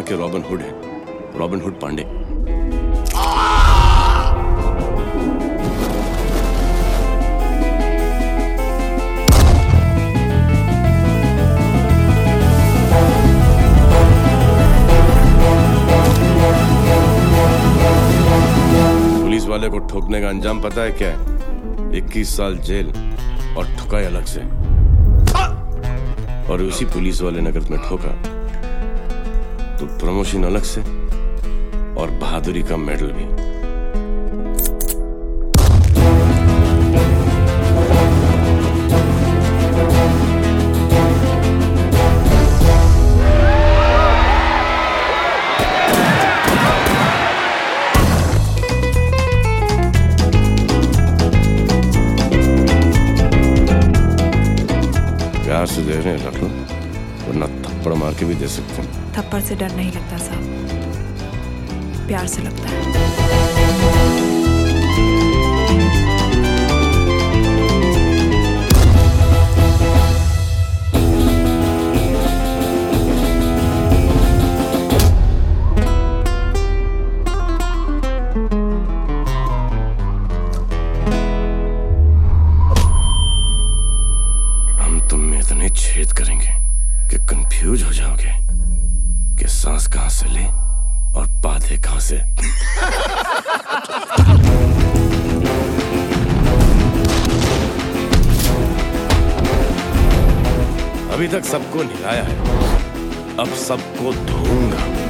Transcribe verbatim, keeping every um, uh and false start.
यहाँ के Robin Hood हैं, रॉबिन हुड पांडे। पुलिस वाले को ठोकने का अंजाम पता है क्या है? इक्कीस साल जेल और ठुकाई अलग से। और उसी पुलिस वाले ने अगर तुम्हें ठोका तो प्रमोशन अलग से और बहादुरी का मेडल भी। प्यार से दे रहे हैं रख लो, वरना थप्पड़ मार के भी दे सकते हैं। थप्पड़ से डर नहीं लगता साहब, प्यार से लगता है। हम तुम में इतने छेद करेंगे कि कंफ्यूज हो जाओगे कि सांस कहां से ले और बाधे कहां से। अभी तक सबको निराया है, अब सबको धोऊंगा।